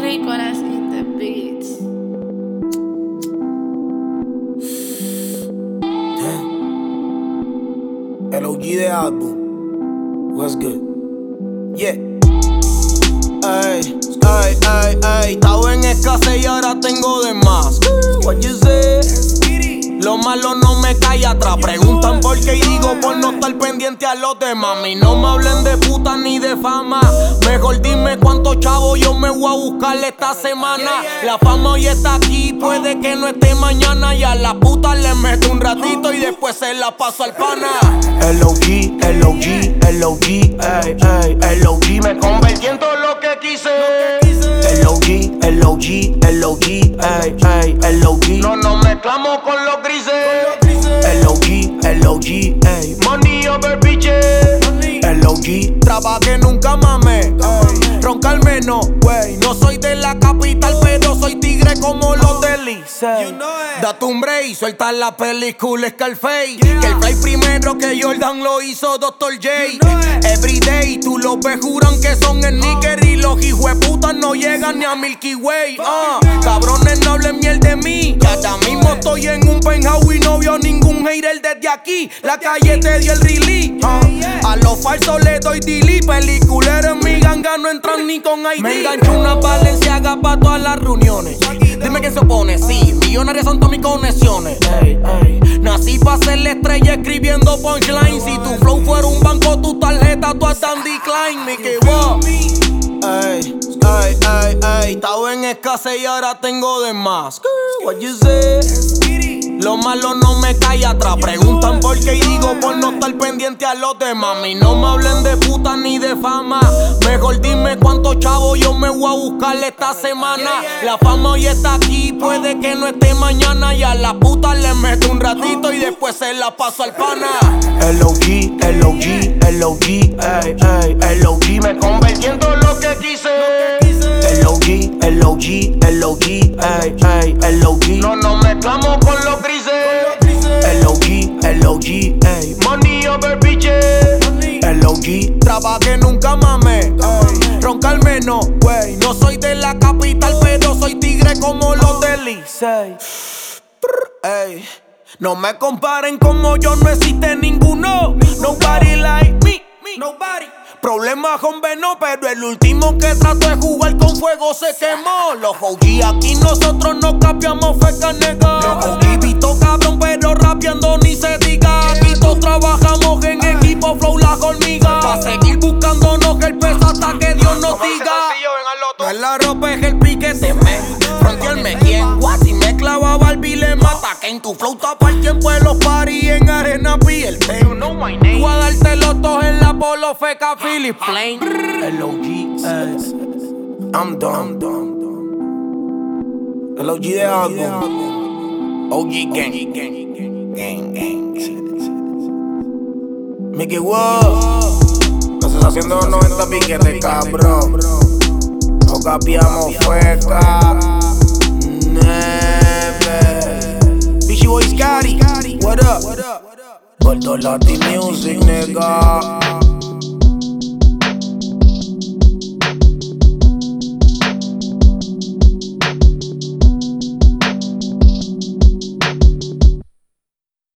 Nicolas in the beats. El OG de álbum. What's good? Yeah. Ay, ay, ay, ay. Estaba en escasez y ahora tengo de más. What you say? Lo malo no me cae atrás. Preguntan por qué y digo por no estar pendiente a los demás. A mí no me hablen de puta ni de fama. Mejor dime cuántos chavos yo me voy a buscar esta semana. La fama hoy está aquí, puede que no esté mañana. Y a la puta le meto un ratito y después se la paso al pana. El OG, el OG, el OG, ey, ey. El OG me convertí en todo lo que quise. El OG, el OG, el OG, ey, ey. El OG, no mezclamos con los grises. El OG, ey. Money over bitches. El OG, trabajé nunca mame. Roncar menos, wey. No soy de la capital, pero soy tigre como los del Licey. Date un break, suelta la película Scarface. Que el fly primero que Jordan lo hizo Dr. J. Everyday, tú los ves juran que son sneakers y los hijueputas no llegan ni a Milky Way. Cabrones no hablen miel de mí. Ya mismo estoy en un penthouse y no vio ningún hater desde aquí. La calle te dio el release. A los falsos le doy delete. Peliculeros en mi ganga no entran ni con ID. Me engancho una Balenciaga pa' todas las reuniones. Dime quién se opone, sí, millonarias son todas mis conexiones. Nací pa' ser la estrella escribiendo punchlines. Si tu flow fuera un banco, tu tarjeta tú estás en decline. Me quedo. Ay, ay, ay, ay. Estaba en escasez y ahora tengo de más. What you say? Lo malo no me cae atrás. Preguntan por qué y digo por no estar pendiente a los demás. A mí no me hablen de puta ni de fama. Mejor dime cuántos chavos yo me voy a buscar esta semana. La fama hoy está aquí, puede que no esté mañana. Y a la puta le meto un ratito y después se la paso al pana. El OG, el OG, el OG, ey, ey. El OG me convertí en todo lo que quise. El OG, el OG, el OG, ey, ey. El OG, no mezclamos con los grises. El OG, ey. Money over bitches. El OG, trabajé nunca mame. Roncar menos, wey. No soy de la capital, pero soy tigre como los del Licey. Ey. No me comparen como yo, no existe ninguno. Nobody like me, nobody. Problemas con Veno, pero el último que trató de jugar con fuego se quemó. Los OG aquí nosotros no cambiamos feca nega. Los OG visto cabrón, pero rapeando ni se diga. Aquí todos trabajamos en equipo, flow las hormigas. Pa' seguir buscándonos el peso hasta que Dios nos diga. No es la ropa, es el piquete, frontearme quien. Si me clava Barbie le mata. Que en tu flow tapa el tiempo de los paris en arena piel. Voy a darte los dos en la polo feca Philip Plain. El OG, I'm done. El OG de álbum. OG gang. Mickey Wood. Nos estás haciendo 90 piquetes, cabrón. No capiamos feca. Beachy Boy Scotty, what up? Gordo Lati Music, nigga.